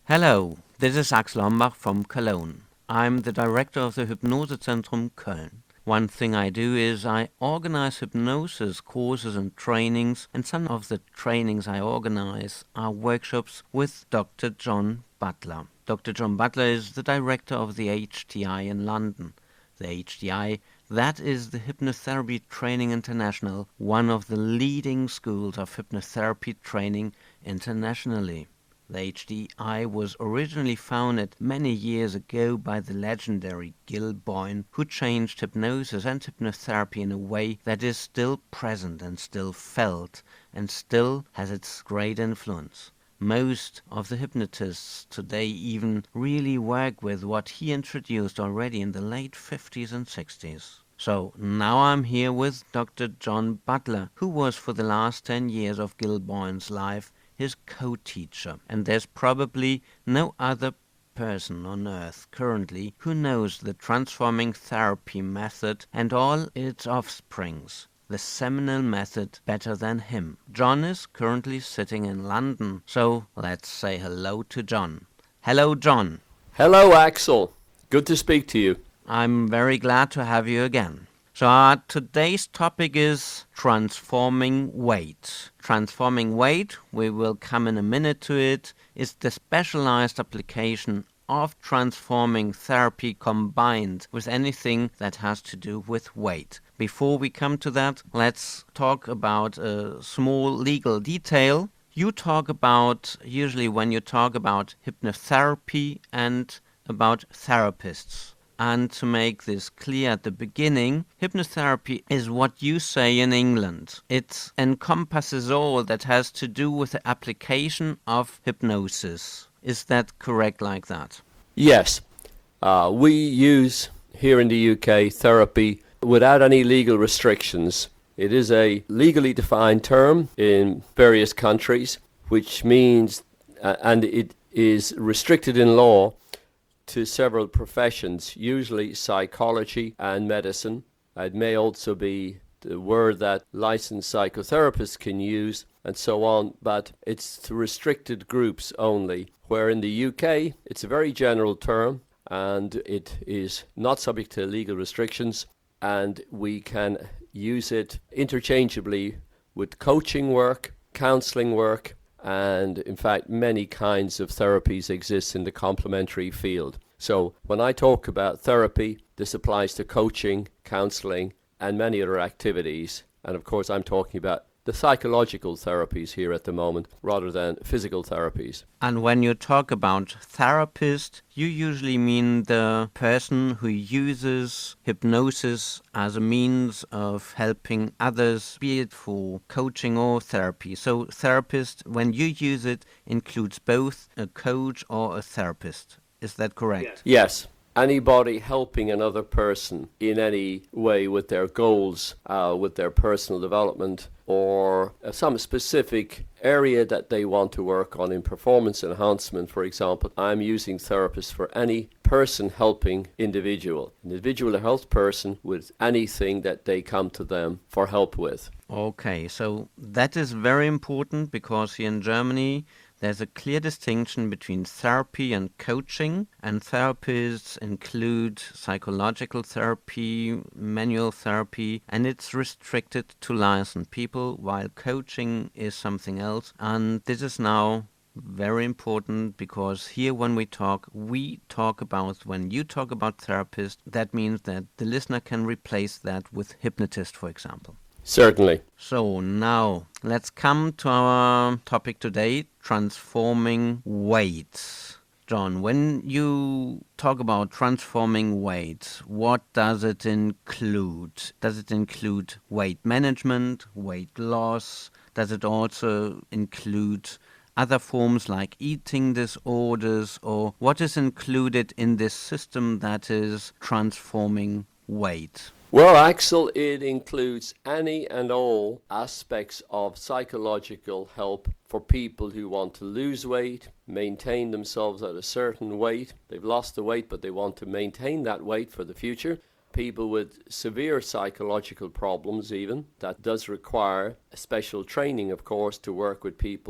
Hello, this is Axel Hombach from Cologne. I'm the director of the Hypnosezentrum Köln. One thing I do is I organize hypnosis courses and trainings, and some of the trainings I organize are workshops with Dr. John Butler. Dr. John Butler is the director of the HTI in London. The HTI, that is the Hypnotherapy Training International, one of the leading schools of hypnotherapy training internationally. The HDI was originally founded many years ago by the legendary Gil Boyne, who changed hypnosis and hypnotherapy in a way that is still present and still felt and still has its great influence. Most of the hypnotists today even really work with what he introduced already in the late 50s and 60s. So now I'm here with Dr. John Butler, who was for the last 10 years of Gil Boyne's life his co-teacher, and there's probably no other person on earth currently who knows the transforming therapy method and all its offsprings, the seminal method, better than him. John is currently sitting in London, so let's say hello to John. Hello, John. Hello, Axel. Good to speak to you. I'm very glad to have you again. So today's topic is transforming weight. Transforming weight, we will come in a minute to it, is the specialized application of transforming therapy combined with anything that has to do with weight. Before we come to that, let's talk about a small legal detail. You talk about, usually when you talk about hypnotherapy and about therapists. And to make this clear at the beginning, hypnotherapy is what you say in England. It encompasses all that has to do with the application of hypnosis. Is that correct like that? Yes, we use here in the UK therapy without any legal restrictions. It is a legally defined term in various countries, which means, and it is restricted in law to several professions, usually psychology and medicine. It may also be the word that licensed psychotherapists can use and so on, but it's to restricted groups only, where in the UK it's a very general term and it is not subject to legal restrictions, and we can use it interchangeably with coaching work, counseling work, and in fact many kinds of therapies exist in the complementary field. So when I talk about therapy, this applies to coaching, counseling, and many other activities. And of course I'm talking about the psychological therapies here at the moment rather than physical therapies. And when you talk about therapist, you usually mean the person who uses hypnosis as a means of helping others, be it for coaching or therapy. So therapist, when you use it, includes both a coach or a therapist. Is that correct? Yes. Anybody helping another person in any way with their goals, with their personal development, or some specific area that they want to work on in performance enhancement, for example. I'm using therapists for any person helping individual health person with anything that they come to them for help with. Okay, so that is very important because here in Germany there's a clear distinction between therapy and coaching, and therapists include psychological therapy, manual therapy, and it's restricted to licensed people, while coaching is something else. And this is now very important because here when we talk about, when you talk about therapist, that means that the listener can replace that with hypnotist, for example. Certainly. So now let's come to our topic today, transforming weight. John, when you talk about transforming weight, what does it include? Does it include weight management, weight loss? Does it also include other forms like eating disorders? Or what is included in this system that is transforming weight? Well, Axel, it includes any and all aspects of psychological help for people who want to lose weight, maintain themselves at a certain weight. They've lost the weight, but they want to maintain that weight for the future. People with severe psychological problems even. That does require a special training, of course, to work with people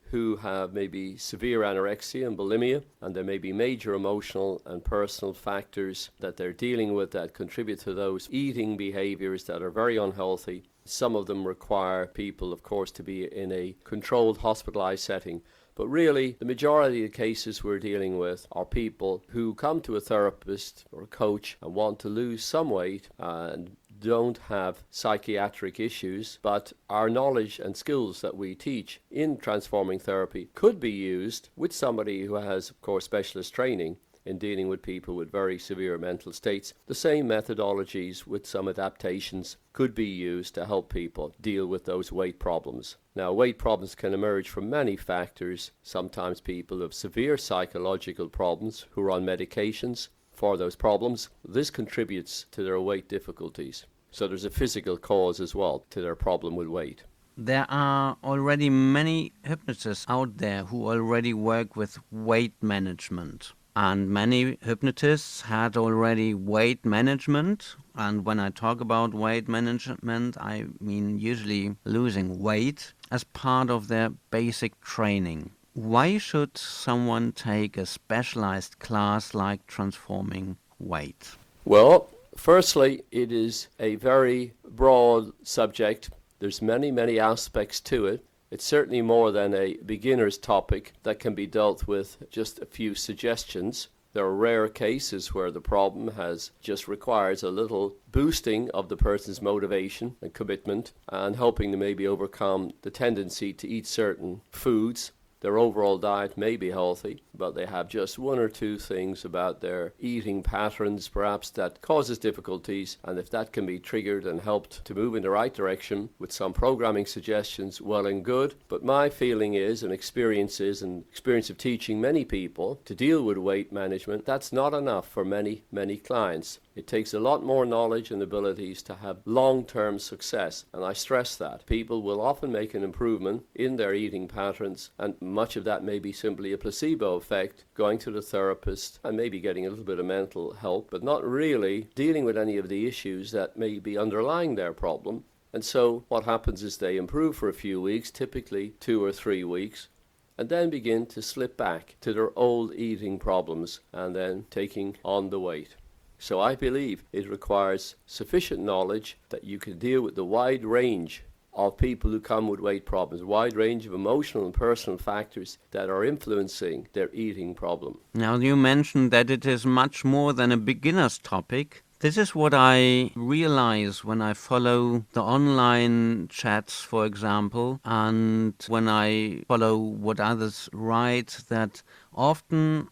who have maybe severe anorexia and bulimia, and there may be major emotional and personal factors that they're dealing with that contribute to those eating behaviors that are very unhealthy. Some of them require people, of course, to be in a controlled hospitalized setting. But really, the majority of the cases we're dealing with are people who come to a therapist or a coach and want to lose some weight and don't have psychiatric issues, but our knowledge and skills that we teach in transforming therapy could be used with somebody who has, of course, specialist training in dealing with people with very severe mental states. The same methodologies with some adaptations could be used to help people deal with those weight problems. Now, weight problems can emerge from many factors. Sometimes people have severe psychological problems who are on medications for those problems. This contributes to their weight difficulties. So there's a physical cause as well to their problem with weight. There are already many hypnotists out there who already work with weight management. And many hypnotists had already weight management. And when I talk about weight management, I mean usually losing weight as part of their basic training. Why should someone take a specialized class like transforming weight? Well, firstly, it is a very broad subject. There's many aspects to it. It's certainly more than a beginner's topic that can be dealt with just a few suggestions. There are rare cases where the problem just requires a little boosting of the person's motivation and commitment and helping them maybe overcome the tendency to eat certain foods. Their overall diet may be healthy, but they have just one or two things about their eating patterns perhaps that causes difficulties, and if that can be triggered and helped to move in the right direction with some programming suggestions, well and good. But my feeling is, and experience of teaching many people to deal with weight management, that's not enough for many clients. It takes a lot more knowledge and abilities to have long-term success, and I stress that. People will often make an improvement in their eating patterns, and much of that may be simply a placebo effect, going to the therapist and maybe getting a little bit of mental help, but not really dealing with any of the issues that may be underlying their problem. And so what happens is they improve for a few weeks, typically 2 or 3 weeks, and then begin to slip back to their old eating problems and then taking on the weight. So I believe it requires sufficient knowledge that you can deal with the wide range of people who come with weight problems, a wide range of emotional and personal factors that are influencing their eating problem. Now, you mentioned that it is much more than a beginner's topic. This is what I realize when I follow the online chats, for example, and when I follow what others write, that often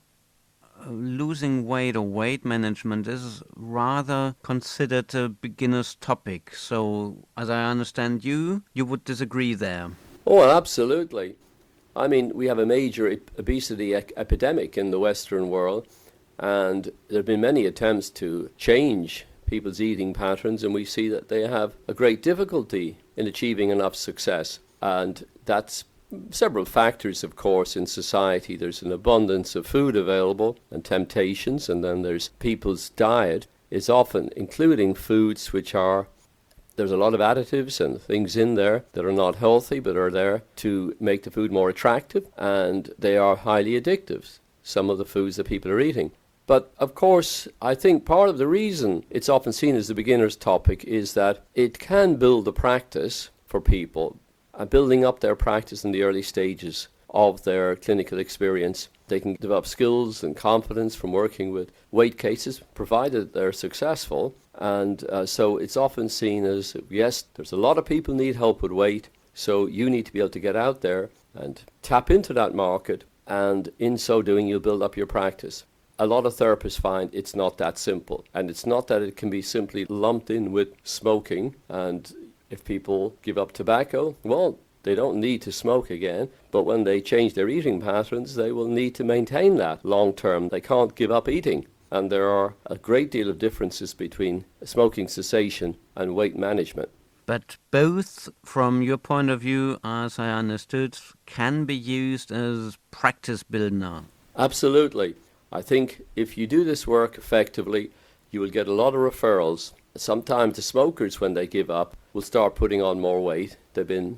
losing weight or weight management is rather considered a beginner's topic. So, as I understand you would disagree there. Oh, absolutely. I mean, we have a major obesity epidemic in the Western world, and there have been many attempts to change people's eating patterns, and we see that they have a great difficulty in achieving enough success. And that's several factors, of course, in society. There's an abundance of food available and temptations, and then there's people's diet is often including foods there's a lot of additives and things in there that are not healthy but are there to make the food more attractive, and they are highly addictive, some of the foods that people are eating. But of course, I think part of the reason it's often seen as a beginner's topic is that it can build a practice for people, building up their practice in the early stages of their clinical experience. They can develop skills and confidence from working with weight cases, provided they're successful. And so it's often seen as, yes, there's a lot of people need help with weight, so you need to be able to get out there and tap into that market, and in so doing, you'll build up your practice. A lot of therapists find it's not that simple, and it's not that it can be simply lumped in with smoking, and if people give up tobacco, well, they don't need to smoke again, but when they change their eating patterns, they will need to maintain that long term. They can't give up eating. And there are a great deal of differences between smoking cessation and weight management. But both, from your point of view, as I understood, can be used as practice builder. Absolutely. I think if you do this work effectively, you will get a lot of referrals. Sometimes the smokers, when they give up, will start putting on more weight. They've been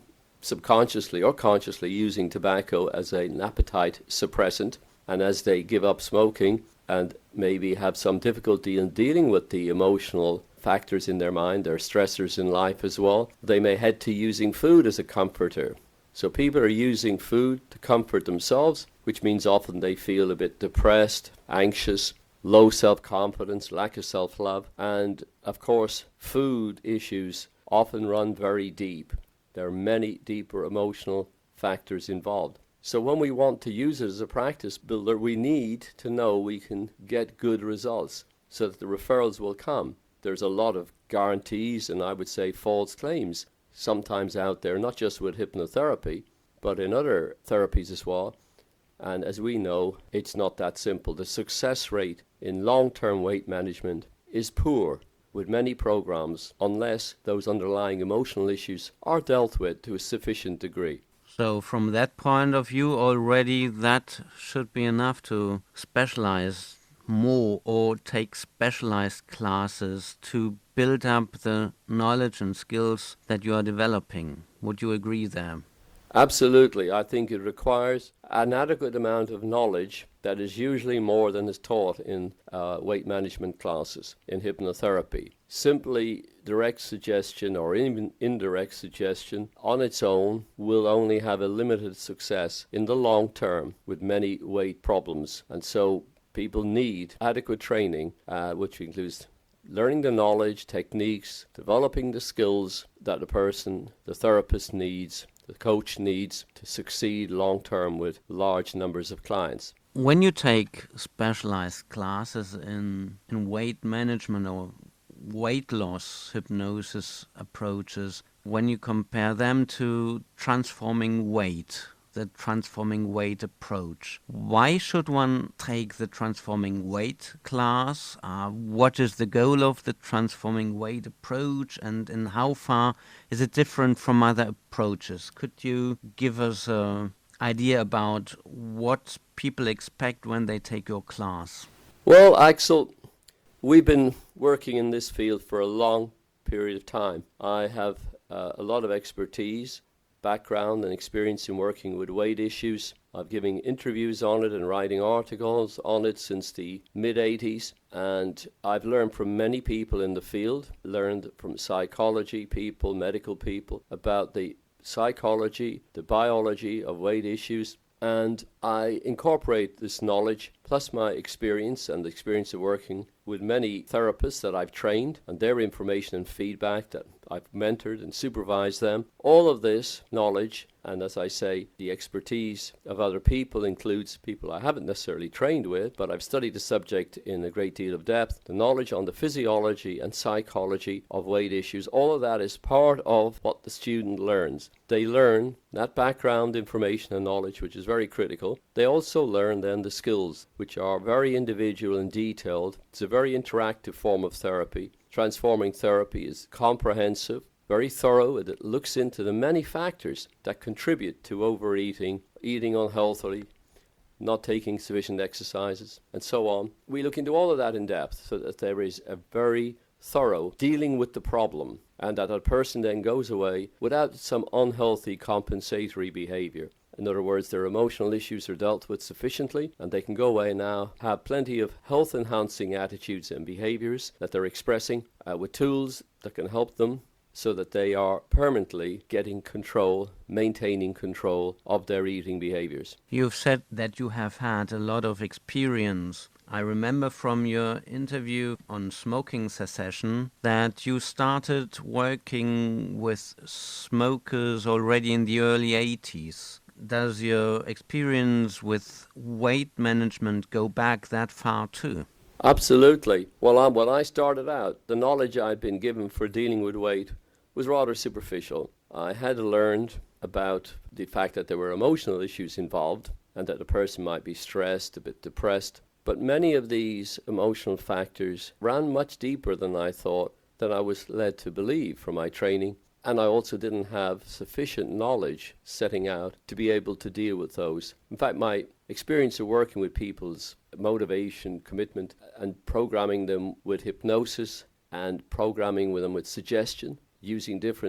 subconsciously or consciously using tobacco as an appetite suppressant, and as they give up smoking and maybe have some difficulty in dealing with the emotional factors in their mind, their stressors in life as well, they may head to using food as a comforter. So people are using food to comfort themselves, which means often they feel a bit depressed, anxious, low self-confidence, lack of self-love, and of course food issues often run very deep. There are many deeper emotional factors involved. So when we want to use it as a practice builder, we need to know we can get good results so that the referrals will come. There's a lot of guarantees and I would say false claims sometimes out there, not just with hypnotherapy, but in other therapies as well. And as we know, it's not that simple. The success rate in long-term weight management is poor with many programs unless those underlying emotional issues are dealt with to a sufficient degree. So from that point of view already, that should be enough to specialize more or take specialized classes to build up the knowledge and skills that you are developing. Would you agree there? Absolutely. I think it requires an adequate amount of knowledge that is usually more than is taught in weight management classes in hypnotherapy. Simply direct suggestion or even indirect suggestion on its own will only have a limited success in the long term with many weight problems. And so people need adequate training, which includes learning the knowledge, techniques, developing the skills that the person, the therapist needs, the coach needs to succeed long-term with large numbers of clients. When you take specialized classes in weight management or weight loss hypnosis approaches, when you compare them to transforming weight, the transforming weight approach, why should one take the transforming weight class? What is the goal of the transforming weight approach, and in how far is it different from other approaches? Could you give us an idea about what people expect when they take your class? Well, Axel, we've been working in this field for a long period of time. I have a lot of expertise, background and experience in working with weight issues. I've given interviews on it and writing articles on it since the mid-80s, and I've learned from many people in the field, learned from psychology people, medical people, about the psychology, the biology of weight issues, and I incorporate this knowledge plus my experience and the experience of working with many therapists that I've trained and their information and feedback that I've mentored and supervised them. All of this knowledge, and as I say, the expertise of other people includes people I haven't necessarily trained with, but I've studied the subject in a great deal of depth. The knowledge on the physiology and psychology of weight issues, all of that is part of what the student learns. They learn that background information and knowledge, which is very critical. They also learn then the skills, which are very individual and detailed. It's a very interactive form of therapy. Transforming therapy is comprehensive, very thorough. It looks into the many factors that contribute to overeating, eating unhealthily, not taking sufficient exercises, and so on. We look into all of that in depth so that there is a very thorough dealing with the problem, and that a person then goes away without some unhealthy compensatory behavior. In other words, their emotional issues are dealt with sufficiently, and they can go away now, have plenty of health-enhancing attitudes and behaviors that they're expressing with tools that can help them so that they are permanently getting control, maintaining control of their eating behaviors. You've said that you have had a lot of experience. I remember from your interview on smoking cessation that you started working with smokers already in the early 80s. Does your experience with weight management go back that far too? Absolutely. Well, when I started out, the knowledge I'd been given for dealing with weight was rather superficial. I had learned about the fact that there were emotional issues involved and that the person might be stressed, a bit depressed. But many of these emotional factors ran much deeper than I thought, than I was led to believe from my training. And I also didn't have sufficient knowledge setting out to be able to deal with those. In fact, my experience of working with people's motivation, commitment, and programming them with hypnosis and programming with them with suggestion, using different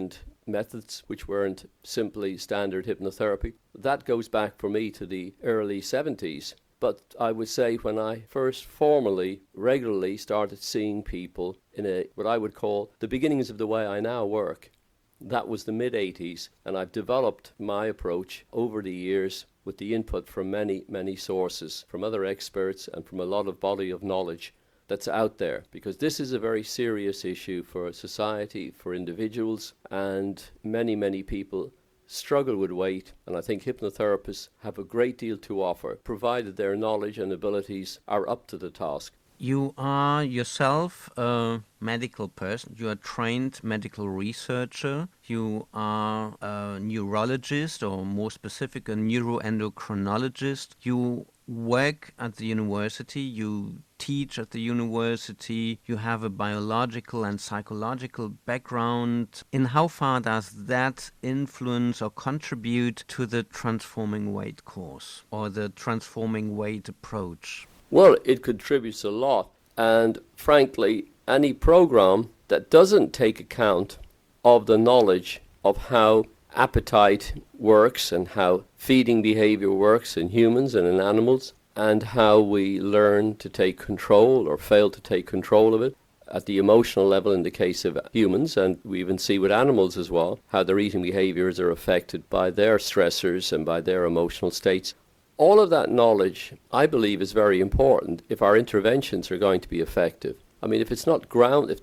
methods which weren't simply standard hypnotherapy. That goes back for me to the early 70s. But I would say when I first formally, regularly started seeing people in what I would call the beginnings of the way I now work, that was the mid-80s, and I've developed my approach over the years with the input from many, many sources, from other experts and from a lot of body of knowledge that's out there, because this is a very serious issue for society, for individuals, and many, many people struggle with weight, and I think hypnotherapists have a great deal to offer, provided their knowledge and abilities are up to the task. You are yourself a medical person. You are a trained medical researcher. You are a neurologist, or more specific, a neuroendocrinologist. You work at the university. You teach at the university. You have a biological and psychological background. In how far does that influence or contribute to the Transforming Weight course or the Transforming Weight approach? Well, it contributes a lot, and frankly, any program that doesn't take account of the knowledge of how appetite works and how feeding behavior works in humans and in animals, and how we learn to take control or fail to take control of it at the emotional level in the case of humans, and we even see with animals as well, how their eating behaviors are affected by their stressors and by their emotional states. All of that knowledge, I believe, is very important if our interventions are going to be effective. I mean, if it's not if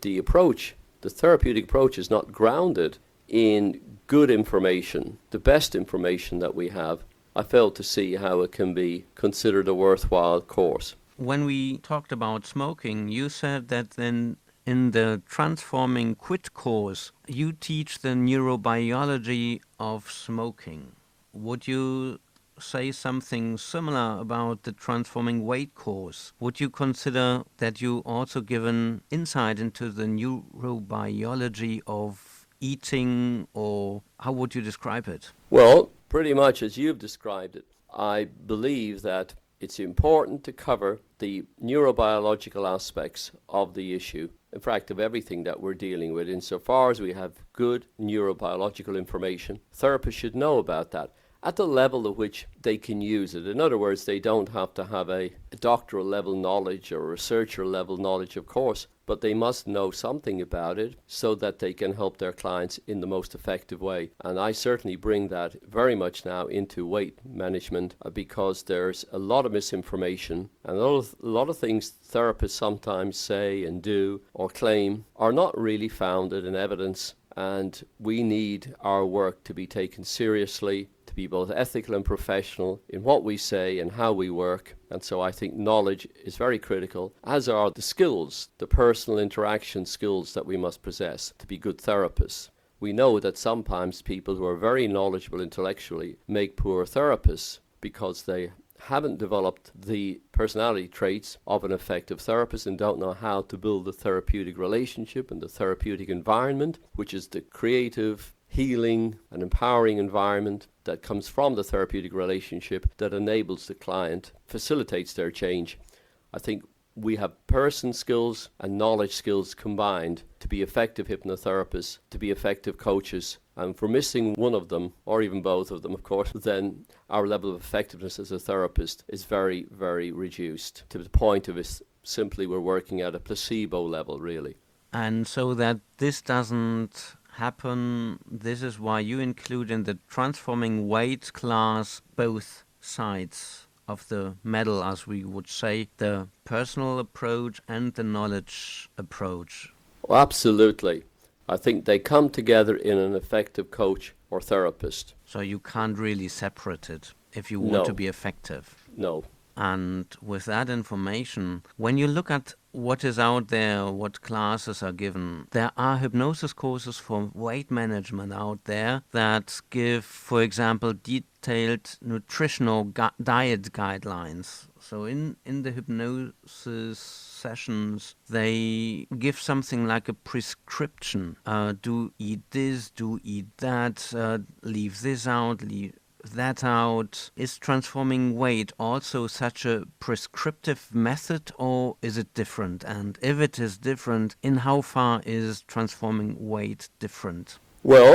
the therapeutic approach is not grounded in good information, the best information that we have, I fail to see how it can be considered a worthwhile course. When we talked about smoking, you said that then in the Transforming Quit course, you teach the neurobiology of smoking. Would you say something similar about the Transforming Weight course? Would you consider that you also give an insight into the neurobiology of eating, or how would you describe it? Well, pretty much as you've described it. I believe that it's important to cover the neurobiological aspects of the issue, in fact, of everything that we're dealing with. Insofar as we have good neurobiological information, therapists should know about that at the level at which they can use it. In other words, they don't have to have a doctoral level knowledge or researcher level knowledge, of course, but they must know something about it so that they can help their clients in the most effective way. And I certainly bring that very much now into weight management because there's a lot of misinformation and a lot of things therapists sometimes say and do or claim are not really founded in evidence, and we need our work to be taken seriously, to be both ethical and professional in what we say and how we work. And so I think knowledge is very critical, as are the skills, the personal interaction skills that we must possess to be good therapists. We know that sometimes people who are very knowledgeable intellectually make poor therapists because they haven't developed the personality traits of an effective therapist and don't know how to build the therapeutic relationship and the therapeutic environment, which is the creative, healing and empowering environment that comes from the therapeutic relationship that enables the client, facilitates their change. I think we have person skills and knowledge skills combined to be effective hypnotherapists, to be effective coaches. And if we're missing one of them, or even both of them, of course, then our level of effectiveness as a therapist is very, very reduced to the point of it simply we're working at a placebo level, really. And so that this doesn't happen, this is why you include in the Transforming Weight class both sides of the medal, as we would say, the personal approach and the knowledge approach. Well, absolutely. I think they come together in an effective coach or therapist. So you can't really separate it if you want to be effective. No. And with that information, when you look at what is out there, what classes are given, there are hypnosis courses for weight management out there that give, for example, detailed nutritional diet guidelines. So in the hypnosis sessions, they give something like a prescription. Do eat this, do eat that, leave this out, leave that out. Is Transforming Weight also such a prescriptive method, or is it different? And if it is different, in how far is Transforming Weight different? Well,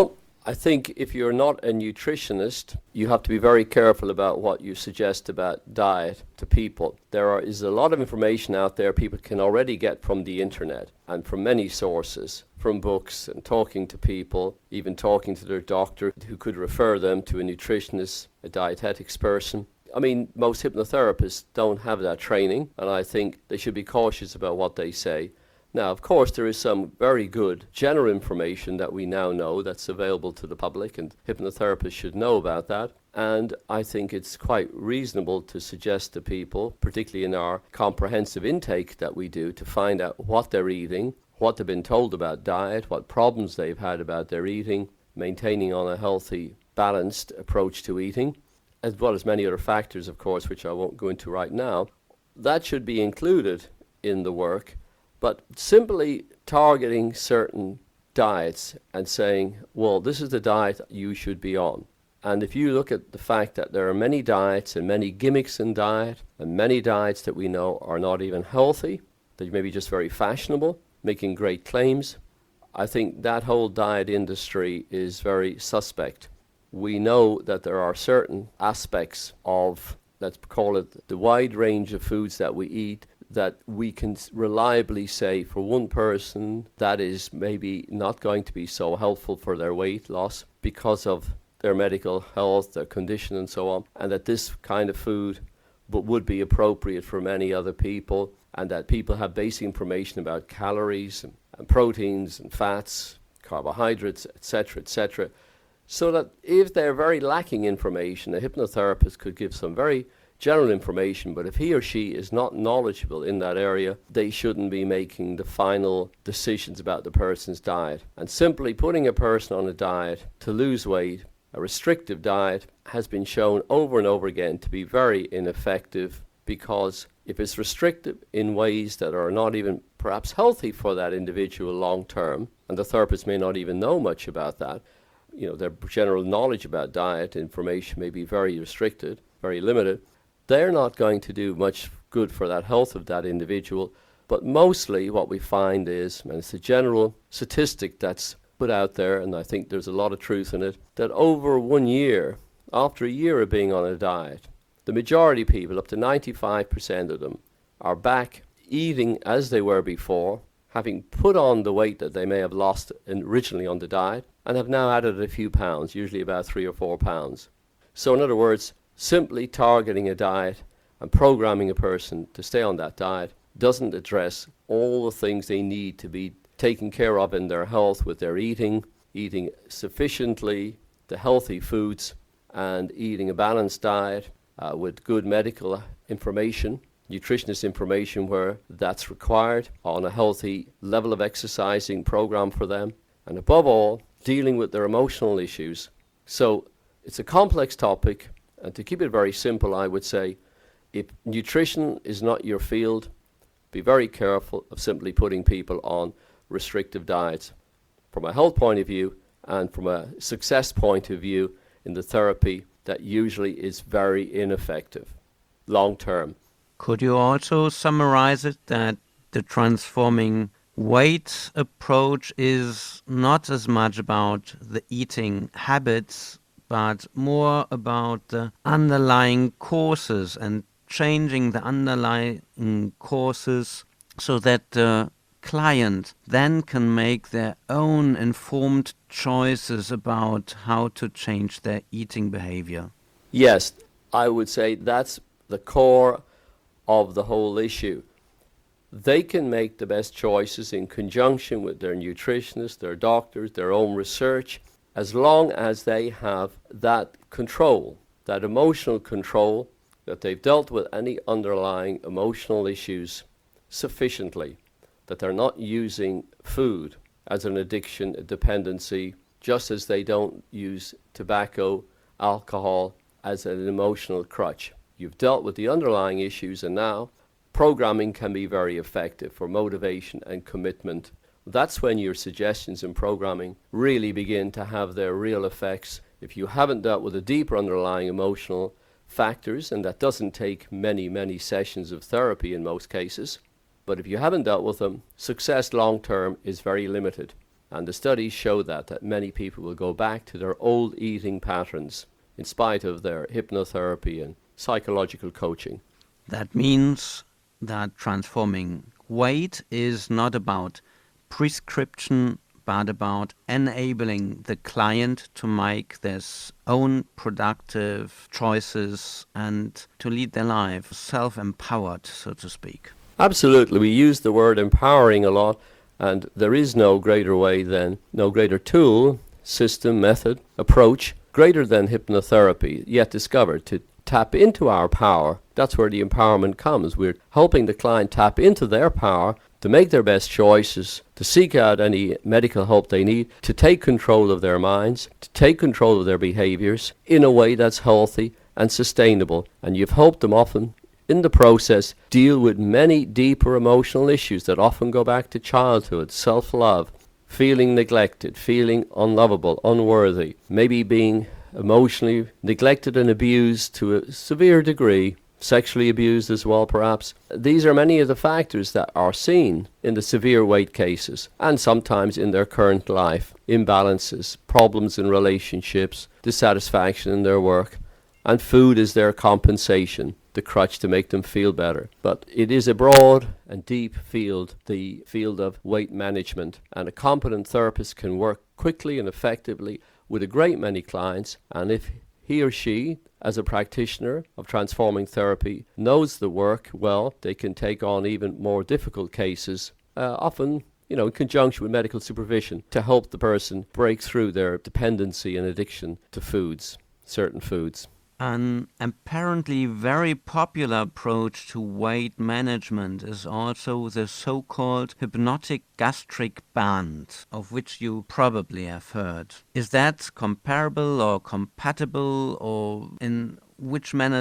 I think if you're not a nutritionist, you have to be very careful about what you suggest about diet to people. Is a lot of information out there people can already get from the internet and from many sources, from books and talking to people, even talking to their doctor who could refer them to a nutritionist, a dietetics person. I mean, most hypnotherapists don't have that training, and I think they should be cautious about what they say. Now, of course, there is some very good general information that we now know that's available to the public, and hypnotherapists should know about that. And I think it's quite reasonable to suggest to people, particularly in our comprehensive intake that we do, to find out what they're eating, what they've been told about diet, what problems they've had about their eating, maintaining on a healthy, balanced approach to eating, as well as many other factors, of course, which I won't go into right now. That should be included in the work. But simply targeting certain diets and saying, well, this is the diet you should be on. And if you look at the fact that there are many diets and many gimmicks in diet, and many diets that we know are not even healthy, that may be just very fashionable, making great claims, I think that whole diet industry is very suspect. We know that there are certain aspects of, let's call it, the wide range of foods that we eat, that we can reliably say for one person that is maybe not going to be so helpful for their weight loss because of their medical health, their condition and so on, and that this kind of food would be appropriate for many other people, and that people have basic information about calories and proteins and fats, carbohydrates, etc., so that if they're very lacking information, a hypnotherapist could give some very general information, but if he or she is not knowledgeable in that area, they shouldn't be making the final decisions about the person's diet. And simply putting a person on a diet to lose weight, a restrictive diet, has been shown over and over again to be very ineffective, because if it's restrictive in ways that are not even perhaps healthy for that individual long term, and the therapist may not even know much about that, their general knowledge about diet information may be very restricted, very limited, they're not going to do much good for that health of that individual. But mostly what we find is, and it's a general statistic that's put out there, and I think there's a lot of truth in it, that over 1 year, after a year of being on a diet, the majority of people, up to 95% of them, are back eating as they were before, having put on the weight that they may have lost originally on the diet, and have now added a few pounds, usually about 3 or 4 pounds. So in other words, simply targeting a diet and programming a person to stay on that diet doesn't address all the things they need to be taken care of in their health with their eating sufficiently the healthy foods, and eating a balanced diet with good medical information, nutritionist information where that's required, on a healthy level of exercising program for them, and above all, dealing with their emotional issues. So it's a complex topic. And to keep it very simple, I would say, if nutrition is not your field, be very careful of simply putting people on restrictive diets. From a health point of view and from a success point of view in the therapy, that usually is very ineffective, long term. Could you also summarize it that the transforming weight approach is not as much about the eating habits, but more about the underlying causes and changing the underlying causes so that the client then can make their own informed choices about how to change their eating behavior? Yes, I would say that's the core of the whole issue. They can make the best choices in conjunction with their nutritionist, their doctors, their own research, as long as they have that control, that emotional control, that they've dealt with any underlying emotional issues sufficiently, that they're not using food as an addiction, a dependency, just as they don't use tobacco, alcohol as an emotional crutch. You've dealt with the underlying issues, and now programming can be very effective for motivation and commitment. That's when your suggestions in programming really begin to have their real effects. If you haven't dealt with the deeper underlying emotional factors, and that doesn't take many sessions of therapy in most cases, but if you haven't dealt with them, success long term is very limited. And the studies show that many people will go back to their old eating patterns in spite of their hypnotherapy and psychological coaching. That means that transforming weight is not about prescription, but about enabling the client to make their own productive choices and to lead their life self-empowered, so to speak. Absolutely. We use the word empowering a lot, and there is no greater way than, no greater tool, system, method, approach, greater than hypnotherapy yet discovered to tap into our power. That's where the empowerment comes. We're helping the client tap into their power to make their best choices, to seek out any medical help they need, to take control of their minds, to take control of their behaviors in a way that's healthy and sustainable. And you've helped them often in the process deal with many deeper emotional issues that often go back to childhood, self-love, feeling neglected, feeling unlovable, unworthy, maybe being emotionally neglected and abused to a severe degree, sexually abused as well perhaps. These are many of the factors that are seen in the severe weight cases and sometimes in their current life. Imbalances, problems in relationships, dissatisfaction in their work, and food is their compensation, the crutch to make them feel better. But it is a broad and deep field, the field of weight management, and a competent therapist can work quickly and effectively with a great many clients, and if he or she, as a practitioner of transforming therapy, knows the work well, they can take on even more difficult cases, often in conjunction with medical supervision, to help the person break through their dependency and addiction to foods, certain foods. An apparently very popular approach to weight management is also the so-called hypnotic gastric band, of which you probably have heard. Is that comparable or compatible, or in which manner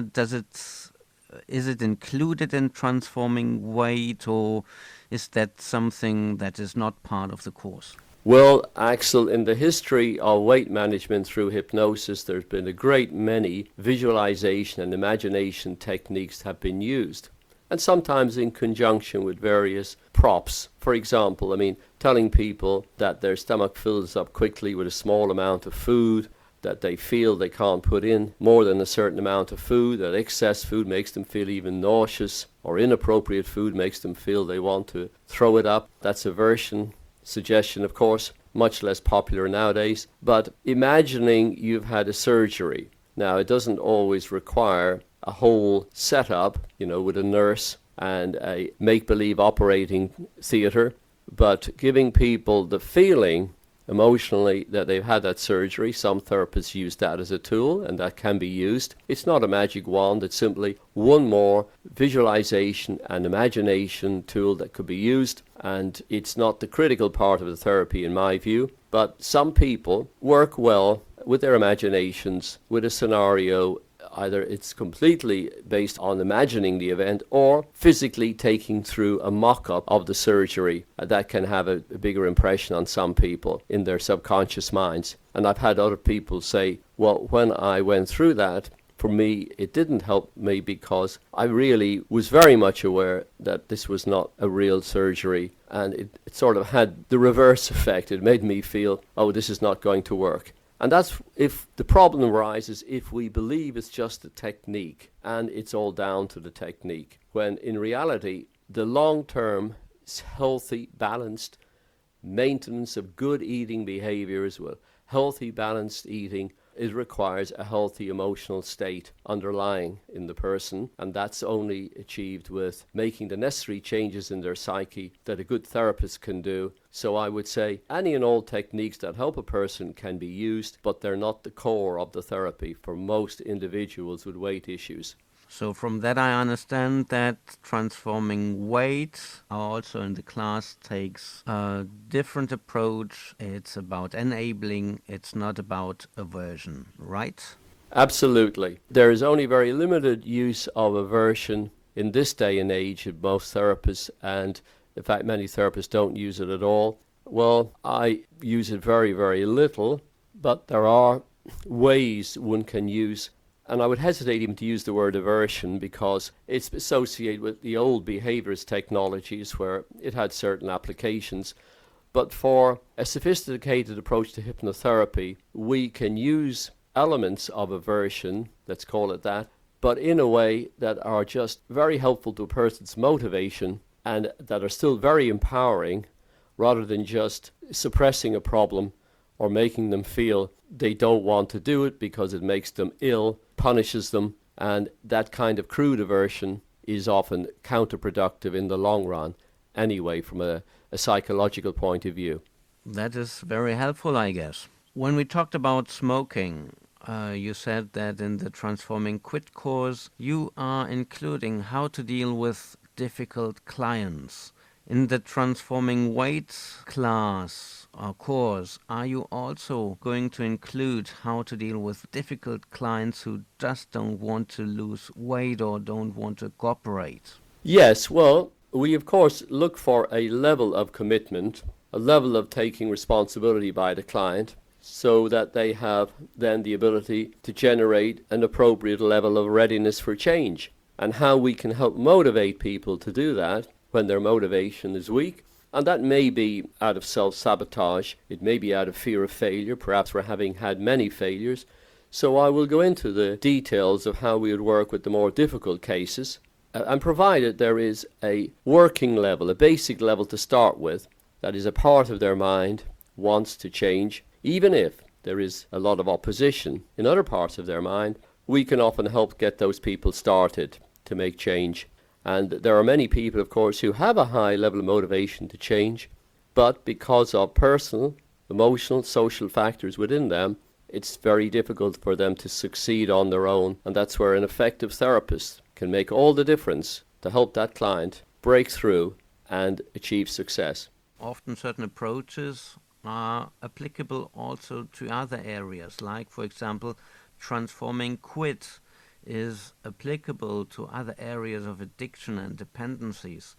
is it included in transforming weight, or is that something that is not part of the course? Well, Axel, in the history of weight management through hypnosis, there's been a great many visualization and imagination techniques have been used, and sometimes in conjunction with various props. For example, telling people that their stomach fills up quickly with a small amount of food, that they feel they can't put in more than a certain amount of food, that excess food makes them feel even nauseous, or inappropriate food makes them feel they want to throw it up. That's aversion. Suggestion, of course, much less popular nowadays. But imagining you've had a surgery. Now, it doesn't always require a whole setup, with a nurse and a make-believe operating theater, but giving people the feeling emotionally that they've had that surgery. Some therapists use that as a tool, and that can be used. It's not a magic wand, it's simply one more visualization and imagination tool that could be used, and it's not the critical part of the therapy in my view. But some people work well with their imaginations, with a scenario. Either it's completely based on imagining the event or physically taking through a mock-up of the surgery. That can have a bigger impression on some people in their subconscious minds. And I've had other people say, well, when I went through that, for me, it didn't help me because I really was very much aware that this was not a real surgery. And it sort of had the reverse effect. It made me feel, oh, this is not going to work. And that's if the problem arises if we believe it's just a technique and it's all down to the technique, when in reality the long-term healthy, balanced maintenance of good eating behaviors, healthy, balanced eating, it requires a healthy emotional state underlying in the person, and that's only achieved with making the necessary changes in their psyche that a good therapist can do. So I would say any and all techniques that help a person can be used, but they're not the core of the therapy for most individuals with weight issues. So from that I understand that transforming weight also in the class takes a different approach. It's about enabling, it's not about aversion, right? Absolutely. There is only very limited use of aversion in this day and age in most therapists, and in fact many therapists don't use it at all. Well, I use it very, very little, but there are ways one can use. And I would hesitate even to use the word aversion because it's associated with the old behaviorist technologies where it had certain applications. But for a sophisticated approach to hypnotherapy, we can use elements of aversion, let's call it that, but in a way that are just very helpful to a person's motivation and that are still very empowering, rather than just suppressing a problem or making them feel they don't want to do it because it makes them ill, punishes them, and that kind of crude aversion is often counterproductive in the long run anyway from a psychological point of view. That is very helpful, I guess. When we talked about smoking, you said that in the Transforming Quit course, you are including how to deal with difficult clients. In the Transforming Weight class or course, are you also going to include how to deal with difficult clients who just don't want to lose weight or don't want to cooperate? Yes, well, we of course look for a level of commitment, a level of taking responsibility by the client, so that they have then the ability to generate an appropriate level of readiness for change. And how we can help motivate people to do that when their motivation is weak. And that may be out of self-sabotage, it may be out of fear of failure, perhaps we're having had many failures. So I will go into the details of how we would work with the more difficult cases, and provided there is a working level, a basic level to start with, that is a part of their mind wants to change, even if there is a lot of opposition in other parts of their mind, we can often help get those people started to make change. And there are many people, of course, who have a high level of motivation to change, but because of personal, emotional, social factors within them, it's very difficult for them to succeed on their own. And that's where an effective therapist can make all the difference to help that client break through and achieve success. Often certain approaches are applicable also to other areas, like, for example, Transforming Quit is applicable to other areas of addiction and dependencies.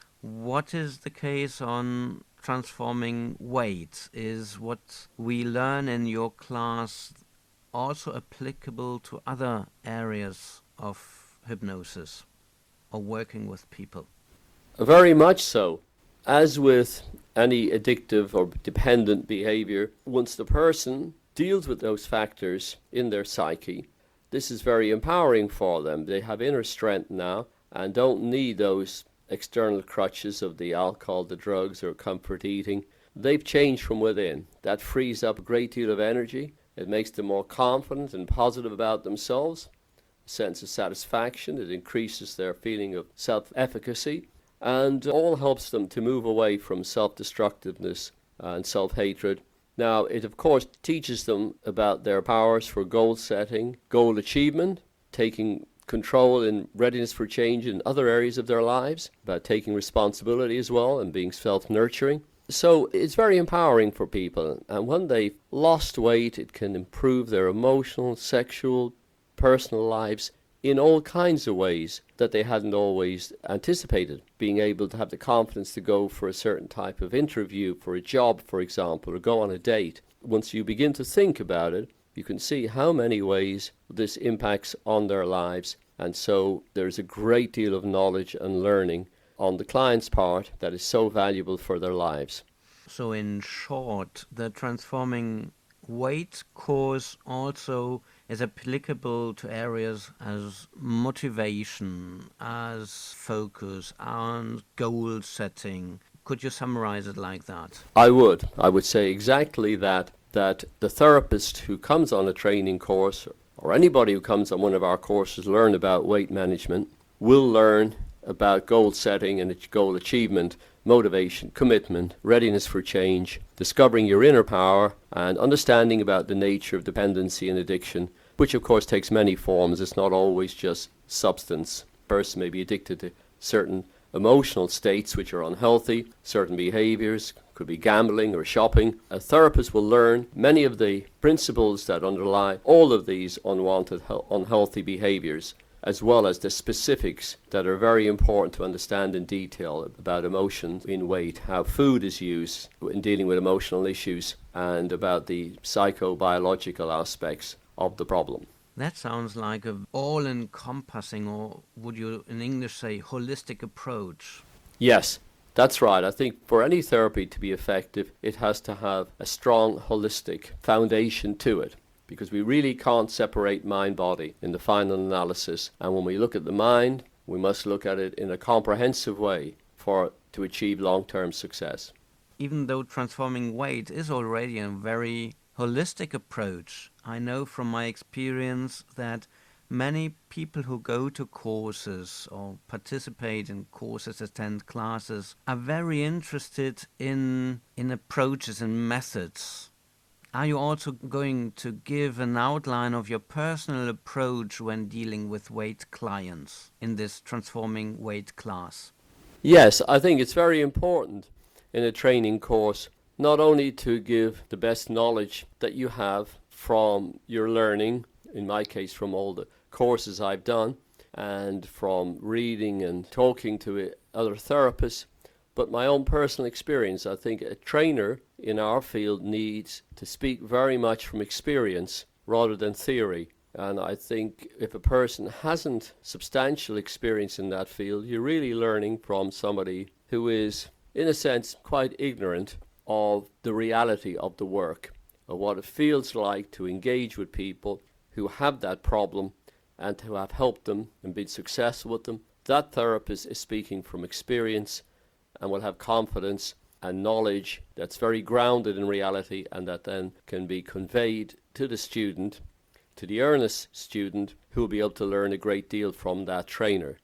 What is the case on Transforming Weight? Is what we learn in your class also applicable to other areas of hypnosis or working with people? Very much so. As with any addictive or dependent behavior, once the person deals with those factors in their psyche, this is very empowering for them. They have inner strength now and don't need those external crutches of the alcohol, the drugs, or comfort eating. They've changed from within. That frees up a great deal of energy. It makes them more confident and positive about themselves, a sense of satisfaction. It increases their feeling of self-efficacy, and all helps them to move away from self-destructiveness and self-hatred. Now, it of course teaches them about their powers for goal setting, goal achievement, taking control and readiness for change in other areas of their lives, about taking responsibility as well and being self-nurturing. So it's very empowering for people, and when they've lost weight, it can improve their emotional, sexual, personal lives in all kinds of ways that they hadn't always anticipated. Being able to have the confidence to go for a certain type of interview, for a job, for example, or go on a date. Once you begin to think about it, you can see how many ways this impacts on their lives. And so there's a great deal of knowledge and learning on the client's part that is so valuable for their lives. So in short, the Transforming Weight course also is applicable to areas as motivation, as focus, and goal setting. Could you summarize it like that? I would say exactly that the therapist who comes on a training course, or anybody who comes on one of our courses, learn about weight management, will learn about goal setting and goal achievement, motivation, commitment, readiness for change, discovering your inner power, and understanding about the nature of dependency and addiction, which of course takes many forms. It's not always just substance. A person may be addicted to certain emotional states which are unhealthy, certain behaviors, could be gambling or shopping. A therapist will learn many of the principles that underlie all of these unwanted, unhealthy behaviors, as well as the specifics that are very important to understand in detail about emotions in weight, how food is used in dealing with emotional issues, and about the psychobiological aspects of the problem. That sounds like an all-encompassing, or would you in English say holistic approach? Yes, That's right. I think for any therapy to be effective, it has to have a strong holistic foundation to it, because we really can't separate mind-body in the final analysis. And when we look at the mind, we must look at it in a comprehensive way to achieve long-term success. Even though transforming weight is already a very holistic approach, I know from my experience that many people who go to courses or participate in courses, attend classes, are very interested in approaches and methods. Are you also going to give an outline of your personal approach when dealing with weight clients in this transforming weight class? Yes, I think it's very important in a training course not only to give the best knowledge that you have from your learning, in my case from all the courses I've done and from reading and talking to other therapists, but my own personal experience. I think a trainer in our field needs to speak very much from experience rather than theory. And I think if a person hasn't substantial experience in that field, you're really learning from somebody who is, in a sense, quite ignorant of the reality of the work, of what it feels like to engage with people who have that problem and who have helped them and been successful with them. That therapist is speaking from experience and will have confidence and knowledge that's very grounded in reality, and that then can be conveyed to the student, to the earnest student, who will be able to learn a great deal from that trainer.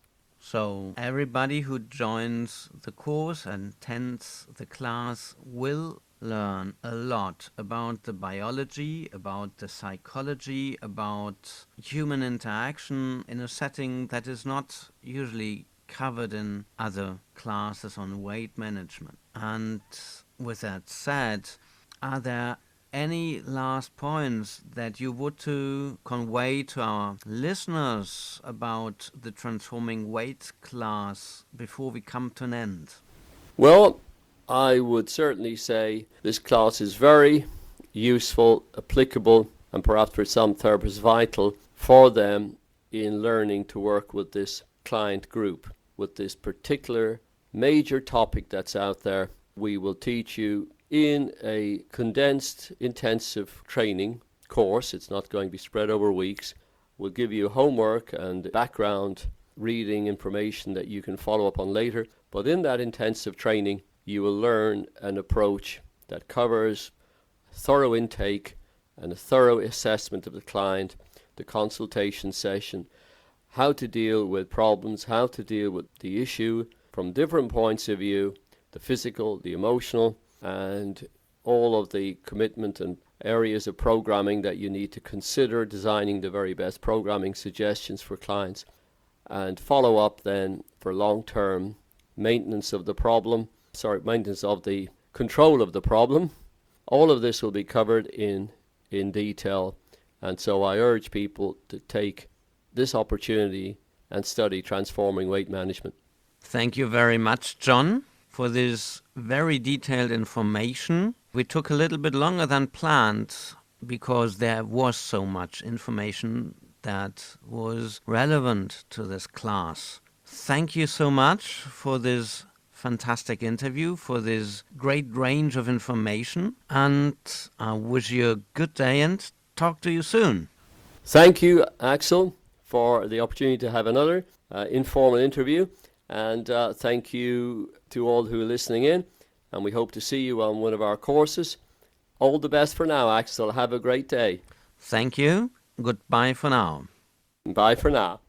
So everybody who joins the course and attends the class will learn a lot about the biology, about the psychology, about human interaction in a setting that is not usually covered in other classes on weight management. And with that said, are there any last points that you would to convey to our listeners about the transforming weight class before we come to an end? Well, I would certainly say this class is very useful, applicable, and perhaps for some therapists vital for them in learning to work with this client group, with this particular major topic that's out there. We will teach you in a condensed, intensive training course. It's not going to be spread over weeks. We'll give you homework and background reading information that you can follow up on later. But in that intensive training, you will learn an approach that covers thorough intake and a thorough assessment of the client, the consultation session, how to deal with problems, how to deal with the issue from different points of view, the physical, the emotional, and all of the commitment and areas of programming that you need to consider designing the very best programming suggestions for clients, and follow up then for long-term maintenance of the control of the problem. All of this will be covered in detail, and so I urge people to take this opportunity and study transforming weight management. Thank you very much, John, for this very detailed information. We took a little bit longer than planned because there was so much information that was relevant to this class. Thank you so much for this fantastic interview, for this great range of information, and I wish you a good day and talk to you soon. Thank you, Axel, for the opportunity to have another informal interview, and thank you to all who are listening in, and we hope to see you on one of our courses. All the best for now, Axel. Have a great day. Thank you. Goodbye for now. Bye for now.